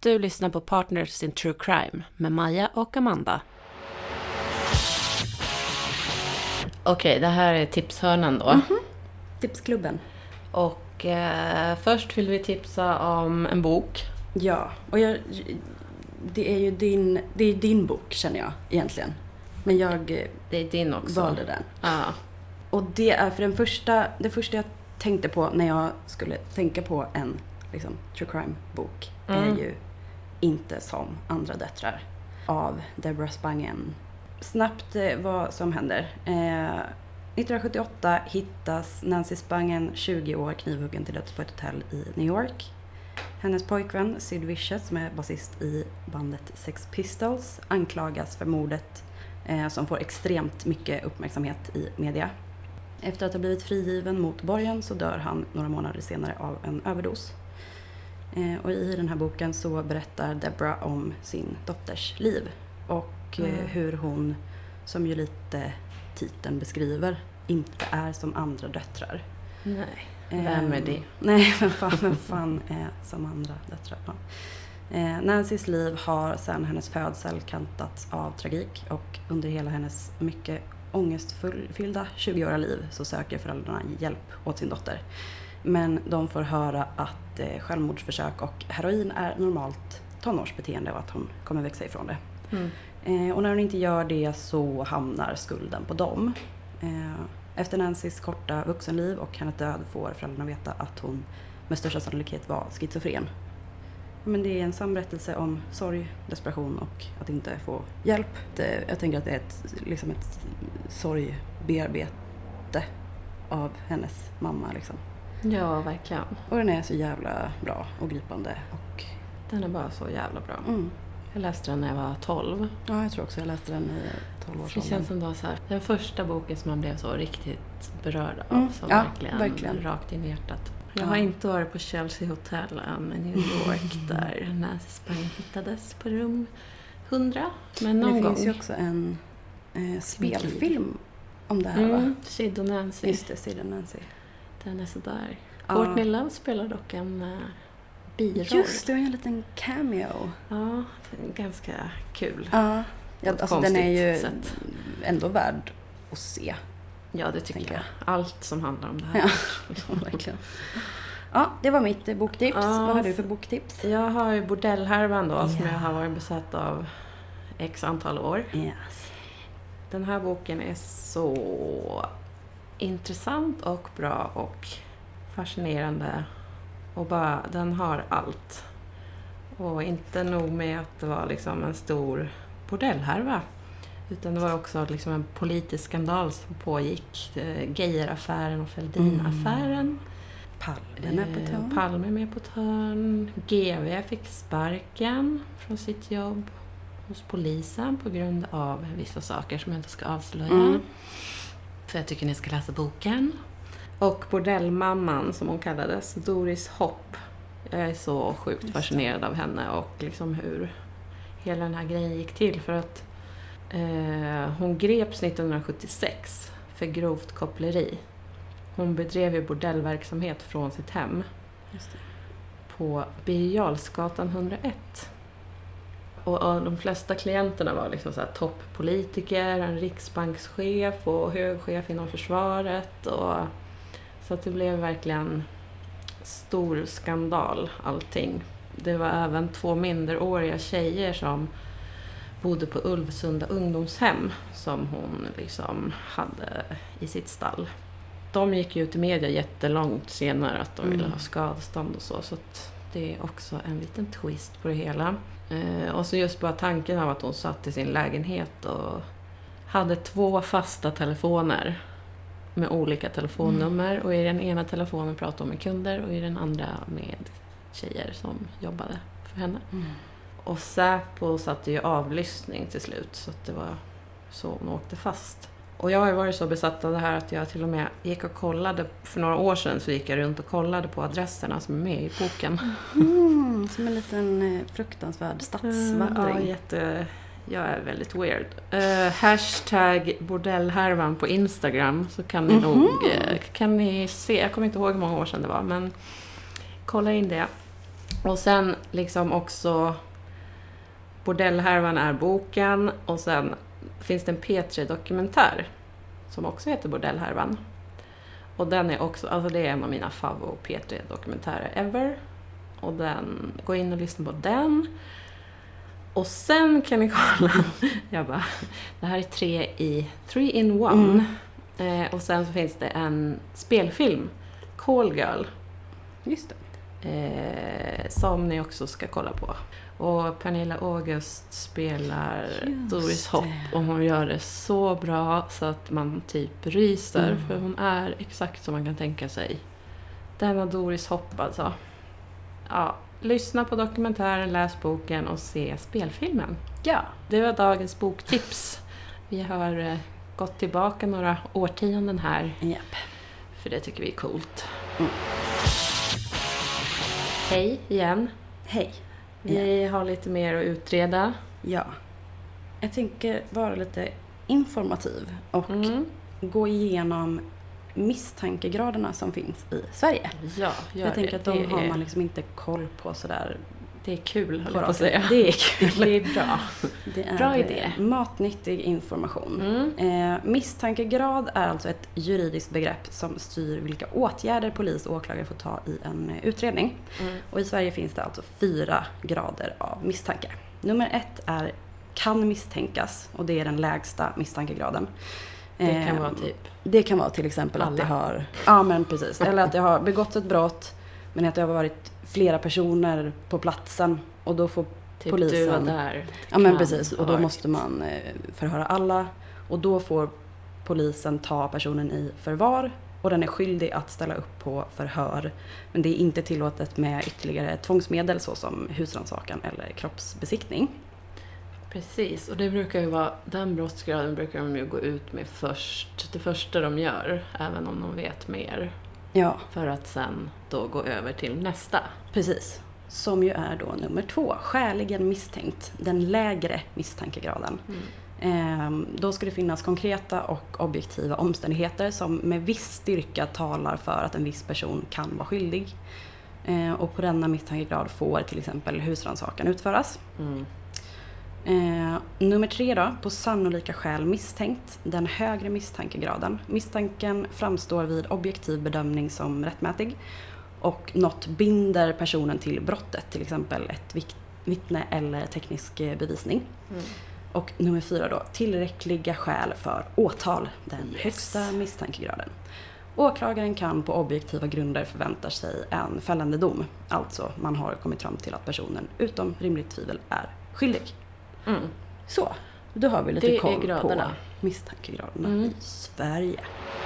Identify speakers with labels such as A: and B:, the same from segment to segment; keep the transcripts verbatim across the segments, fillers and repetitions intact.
A: Du lyssnar på Partners in True Crime med Maja och Amanda. Okej, det här är tipshörnan då.
B: Mm-hmm. Tipsklubben.
A: Och eh, först vill vi tipsa om en bok.
B: Ja, och jag, det är ju din, det är din bok känner jag egentligen. Men jag
A: det är din också.
B: valde den.
A: Ja.
B: Och det är för den första, det första jag tänkte på när jag skulle tänka på en liksom, true crime-bok mm. är ju Inte som andra döttrar av Deborah Spangen. Snabbt eh, vad som händer. Eh, nittonhundrasjuttioåtta hittas Nancy Spangen tjugo år knivhuggen till döds på ett hotell i New York. Hennes pojkvän Sid Vicious, som är basist i bandet Sex Pistols, anklagas för mordet eh, som får extremt mycket uppmärksamhet i media. Efter att ha blivit frigiven mot borgen så dör han några månader senare av en överdos. Eh, och i den här boken så berättar Deborah om sin dotters liv och mm. eh, hur hon, som ju lite titeln beskriver, inte är som andra döttrar.
A: Nej, vem är det?
B: Nej, vem fan, vem fan är som andra döttrar? Ja. Eh, Nancys liv har sedan hennes födsel kantats av tragik och under hela hennes mycket ångestfyllda tjugoåriga liv så söker föräldrarna hjälp åt sin dotter. Men de får höra att eh, självmordsförsök och heroin är normalt tonårsbeteende och att hon kommer växa ifrån det. Mm. Eh, och när hon inte gör det så hamnar skulden på dem. Eh, efter Nancys korta vuxenliv och hennes död får föräldrarna veta att hon med största sannolikhet var schizofren. Men det är en samberättelse om sorg, desperation och att inte få hjälp. Det, jag tänker att det är ett, liksom ett sorgbearbete av hennes mamma. Liksom.
A: Ja, verkligen.
B: Och den är så jävla bra och gripande. Och
A: den är bara så jävla bra.
B: Mm.
A: Jag läste den när jag var tolv.
B: Ja, jag tror också jag läste den i tolv års ålder.
A: Det känns som det var så här, den första boken som man blev så riktigt berörd av.
B: Mm.
A: Som
B: ja,
A: verkligen,
B: verkligen
A: rakt in i hjärtat. Jag
B: ja.
A: har inte varit på Chelsea Hotel än i New York där Nancy Spangen hittades på rum hundra. Men någon
B: det
A: gång.
B: finns ju också en eh, spelfilm om det här
A: mm,
B: va?
A: Sid och Nancy.
B: Just det, Sid och Nancy.
A: Den är sådär.
B: Ja.
A: Courtney Love spelar dock en uh, biroll.
B: Just det, en liten cameo.
A: Ja, ganska kul.
B: Ja, ja alltså den är ju
A: sätt.
B: ändå värd att se.
A: Ja, det tycker jag. jag. Allt som handlar om det här.
B: Ja, verkligen. Ja, det var mitt boktips. Ja, vad har du för boktips?
A: Jag har ju Bordellhärvan då, ja. som jag har varit besatt av x antal år.
B: Yes.
A: Den här boken är så intressant och bra och fascinerande. Och bara, den har allt. Och inte nog med att det var liksom en stor bordellhärva. Utan det var också liksom en politisk skandal som pågick. Geijeraffären och Fälldinaffären.
B: Mm. Palme med på törn.
A: Palme med på törn. G V fick sparken från sitt jobb hos polisen på grund av vissa saker som jag inte ska avslöja. Mm. För jag tycker ni ska läsa boken. Och bordellmamman som hon kallades, Doris Hopp. Jag är så sjukt fascinerad av henne och liksom hur hela den här grejen gick till. För att eh, hon greps nittonhundrasjuttiosex för grovt koppleri. Hon bedrev ju bordellverksamhet från sitt hem.
B: Just det.
A: På Birger Jarlsgatan hundraett. Och, och de flesta klienterna var liksom så här toppolitiker, en riksbankschef och högchef inom försvaret. Och, så att det blev verkligen stor skandal allting. Det var även två minderåriga tjejer som bodde på Ulvsunda ungdomshem som hon liksom hade i sitt stall. De gick ju ut i media jättelångt senare att de ville ha skadestånd och så. Så att det är också en liten twist på det hela. Eh, och så just bara tanken av att hon satt i sin lägenhet och hade två fasta telefoner med olika telefonnummer. Mm. Och i den ena telefonen pratade hon med kunder och i den andra med tjejer som jobbade för henne. Mm. Och Säpo satte ju avlyssning till slut så att det var så hon åkte fast. Och jag har ju varit så besatt av det här att jag till och med gick och kollade, för några år sedan så gick jag runt och kollade på adresserna som är med i boken.
B: Mm, som en liten fruktansvärd stadsvandring.
A: Ja, jätte, jag är väldigt weird. Uh, hashtag bordellhärvan på Instagram så kan ni mm-hmm. nog, uh, kan ni se, jag kommer inte ihåg hur många år sedan det var, men kolla in det. Och sen liksom också Bordellhärvan är boken, och sen finns det en P tre-dokumentär som också heter Bordellhärvan. Och den är också, alltså det är en av mina favvo P tre-dokumentärer ever. Och den, gå in och lyssna på den. Och sen kan ni kolla, jag bara, det här är tre i three in one. Mm. Eh, och sen så finns det en spelfilm, Call Girl.
B: Just
A: det. Eh, som ni också ska kolla på. Och Pernilla August spelar Just Doris Hopp, och hon gör det så bra så att man typ ryser. Mm. För hon är exakt som man kan tänka sig. Denna Doris Hopp alltså. Ja, lyssna på dokumentären, läs boken och se spelfilmen.
B: Ja.
A: Det var dagens boktips. Vi har eh, gått tillbaka några årtionden här.
B: Japp.
A: För det tycker vi är coolt. Mm. Hej igen.
B: Hej.
A: Vi ja. har lite mer att utreda.
B: Ja. Jag tänker vara lite informativ och mm. gå igenom misstankegraderna som finns i Sverige.
A: Ja,
B: jag tänker det. att de det har är... man liksom inte koll på sådär.
A: Det är kul, höll jag på att säga.
B: Det är kul.
A: Det är bra.
B: Det är
A: bra idé.
B: Matnyttig information. Mm. Eh, misstankegrad är alltså ett juridiskt begrepp som styr vilka åtgärder polis och åklagare får ta i en utredning. Mm. Och i Sverige finns det alltså fyra grader av misstanke. Nummer ett är kan misstänkas, och det är den lägsta misstankegraden.
A: Det kan vara typ
B: Det kan vara till exempel alla. Att det har ja men precis, eller att det har begått ett brott, men att det har varit flera personer på platsen, och då får
A: typ
B: polisen
A: du var där.
B: Ja men precis, och då måste man förhöra alla, och då får polisen ta personen i förvar, och den är skyldig att ställa upp på förhör, men det är inte tillåtet med ytterligare tvångsmedel såsom husrannsakan eller kroppsbesiktning.
A: Precis, och det brukar ju vara, den brottsgraden brukar de ju gå ut med först, det första de gör, även om de vet mer.
B: Ja.
A: För att sen då gå över till nästa.
B: Precis, som ju är då nummer två, skäligen misstänkt, den lägre misstankegraden. Mm. Ehm, då ska det finnas konkreta och objektiva omständigheter som med viss styrka talar för att en viss person kan vara skyldig. Ehm, och på denna misstankegrad får till exempel husrannsakan utföras. Mm. Eh, nummer tre då, på sannolika skäl misstänkt, den högre misstankegraden. Misstanken framstår vid objektiv bedömning som rättmätig, och något binder personen till brottet, till exempel ett vittne eller teknisk bevisning. Mm. Och nummer fyra då, tillräckliga skäl för åtal, den yes. högsta misstankegraden. Åklagaren kan på objektiva grunder förvänta sig en fällande dom, alltså man har kommit fram till att personen utom rimligt tvivel är skyldig. Mm. Så, då har vi lite det koll på misstankegraderna mm. i Sverige.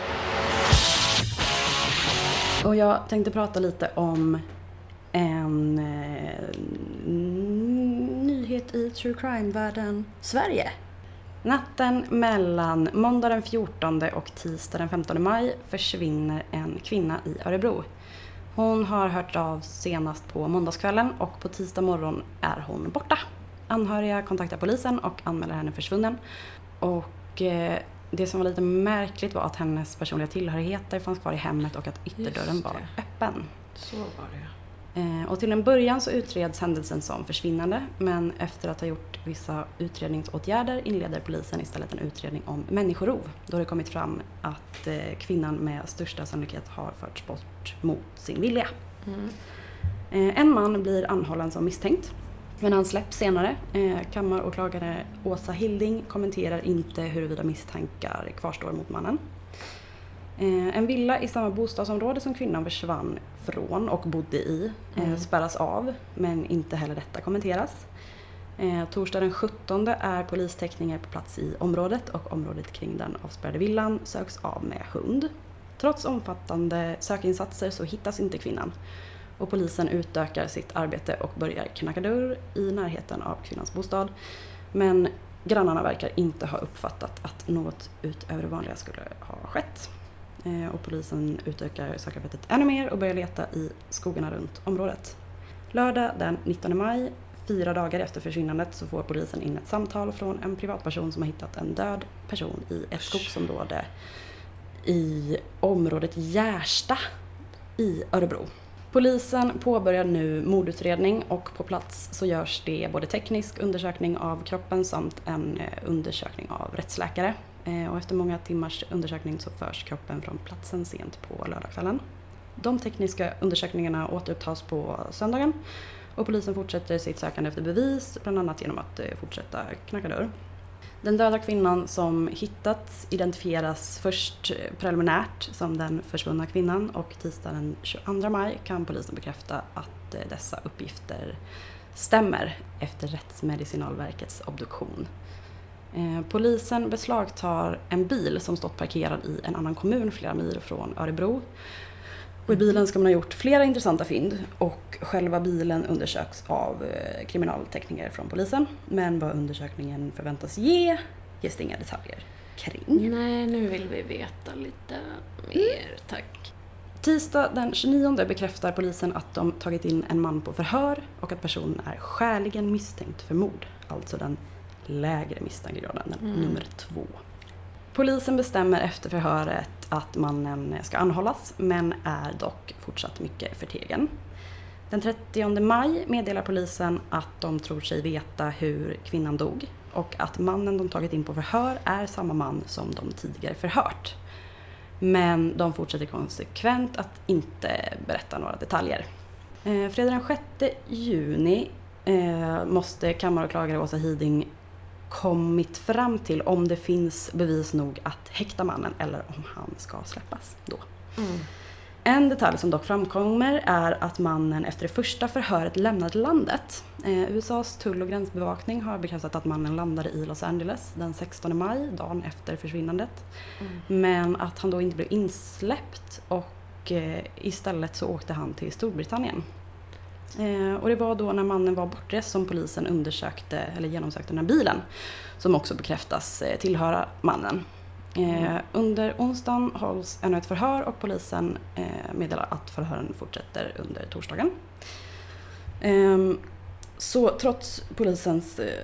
B: Och jag tänkte prata lite om en eh, nyhet i true crime-världen Sverige. Natten mellan måndag den fjortonde och tisdag den femtonde maj försvinner en kvinna i Örebro. Hon har hört av senast på måndagskvällen, och på tisdag morgon är hon borta. Anhöriga kontaktar polisen och anmäler henne försvunnen. Och eh, det som var lite märkligt var att hennes personliga tillhörigheter fanns kvar i hemmet och att ytterdörren var öppen.
A: Så var det.
B: Eh, och till en början så utreds händelsen som försvinnande, men efter att ha gjort vissa utredningsåtgärder inleder polisen istället en utredning om människorov. Då har det kommit fram att eh, kvinnan med största sannolikhet har förts bort mot sin vilja. Mm. Eh, en man blir anhållen som misstänkt. Men han släpps senare. Eh, kammaråklagare Åsa Hilding kommenterar inte huruvida misstankar kvarstår mot mannen. Eh, en villa i samma bostadsområde som kvinnan försvann från och bodde i eh, mm. spärras av, men inte heller detta kommenteras. Eh, torsdag den sjuttonde är polistäckningar på plats i området, och området kring den avspärrade villan söks av med hund. Trots omfattande sökinsatser så hittas inte kvinnan. Och polisen utökar sitt arbete och börjar knacka dörr i närheten av kvinnans bostad. Men grannarna verkar inte ha uppfattat att något utöver det vanliga skulle ha skett. Eh, och polisen utökar sökarbetet ännu mer och börjar leta i skogarna runt området. Lördag den nittonde maj, fyra dagar efter försvinnandet, så får polisen in ett samtal från en privatperson som har hittat en död person i ett skogsområde i området Gärsta i Örebro. Polisen påbörjar nu mordutredning och på plats så görs det både teknisk undersökning av kroppen samt en undersökning av rättsläkare. Och efter många timmars undersökning så förs kroppen från platsen sent på lördagskvällen. De tekniska undersökningarna återupptas på söndagen och polisen fortsätter sitt sökande efter bevis, bland annat genom att fortsätta knacka dörr. Den döda kvinnan som hittats identifieras först preliminärt som den försvunna kvinnan och tisdagen den tjugoandra maj kan polisen bekräfta att dessa uppgifter stämmer efter Rättsmedicinalverkets obduktion. Eh, polisen beslagtar en bil som stått parkerad i en annan kommun flera mil från Örebro. Och i bilen ska man ha gjort flera intressanta fynd och själva bilen undersöks av eh, kriminaltekniker från polisen. Men vad undersökningen förväntas ge ges det inga detaljer kring.
A: Nej, nu vill vi veta lite mer, tack.
B: Tisdag den tjugonionde bekräftar polisen att de tagit in en man på förhör och att personen är skäligen misstänkt för mord. Alltså den lägre misstankegraden, den mm. nummer två. Polisen bestämmer efter förhöret att mannen ska anhållas men är dock fortsatt mycket förtegen. Den trettionde maj meddelar polisen att de tror sig veta hur kvinnan dog och att mannen de tagit in på förhör är samma man som de tidigare förhört. Men de fortsätter konsekvent att inte berätta några detaljer. Eh, fredag den sjätte juni eh, måste kammaråklagare Åsa Hiding kommit fram till om det finns bevis nog att häkta mannen eller om han ska släppas då. Mm. En detalj som dock framkommer är att mannen efter det första förhöret lämnade landet. Eh, U S A:s tull- och gränsbevakning har bekräftat att mannen landade i Los Angeles den sextonde maj, dagen efter försvinnandet. Mm. Men att han då inte blev insläppt och eh, istället så åkte han till Storbritannien. Eh, och det var då när mannen var bortrest som polisen undersökte eller genomsökte den här bilen som också bekräftas eh, tillhöra mannen. Eh, mm. Under onsdagen hålls ännu ett förhör och polisen eh, meddelar att förhören fortsätter under torsdagen. Eh, så trots polisens eh,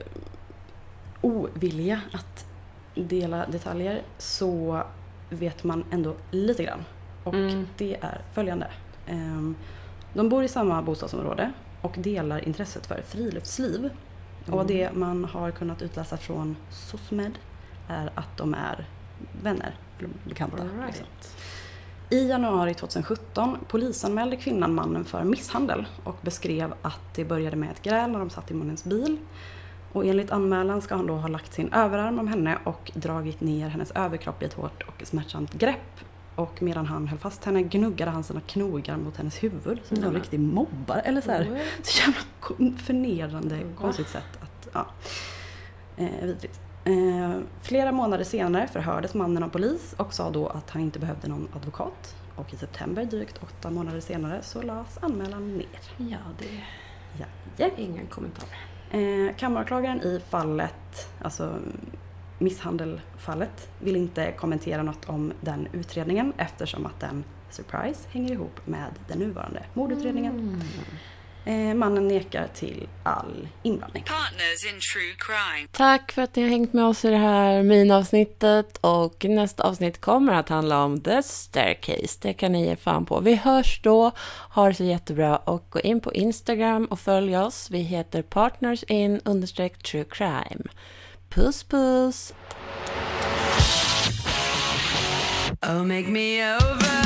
B: ovilja att dela detaljer så vet man ändå lite grann. Och mm. det är följande. Eh, De bor i samma bostadsområde och delar intresset för friluftsliv. Mm. Och det man har kunnat utläsa från SOSMED är att de är vänner, bekanta.
A: Right.
B: Liksom. I januari tjugohundrasjutton polisanmälde kvinnan mannen för misshandel och beskrev att det började med ett gräl när de satt i mannens bil. Och enligt anmälan ska han då ha lagt sin överarm om henne och dragit ner hennes överkropp i ett hårt och smärtsamt grepp. Och medan han höll fast henne gnuggade han sina knogar mot hennes huvud som mm. en riktig mobbar. Eller så här, mm. så jävla förnedrande, mm. konstigt sätt att, ja, eh, vidrigt. Eh, flera månader senare förhördes mannen av polis och sa då att han inte behövde någon advokat. Och i september, drygt åtta månader senare, så lades anmälan ner.
A: Ja, det
B: ja. Ja.
A: Ingen kommentar.
B: Eh, kammaråklagaren i fallet, alltså misshandelfallet, vill inte kommentera något om den utredningen eftersom att den, surprise, hänger ihop med den nuvarande mordutredningen. Mm. Eh, mannen nekar till all inblandning.
C: Partners in true crime.
A: Tack för att ni har hängt med oss i det här minavsnittet och nästa avsnitt kommer att handla om The Staircase. Det kan ni ge fan på. Vi hörs då. Ha det så jättebra och gå in på Instagram och följ oss. Vi heter Partners in understreck true crime. Puss puss.
C: Oh, make me over.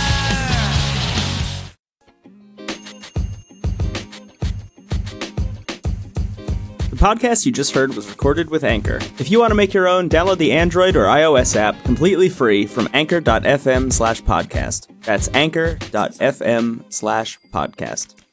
D: The podcast you just heard was recorded with Anchor. If you want to make your own, download the Android or iOS app completely free from anchor dot f m slash podcast. That's anchor dot f m slash podcast.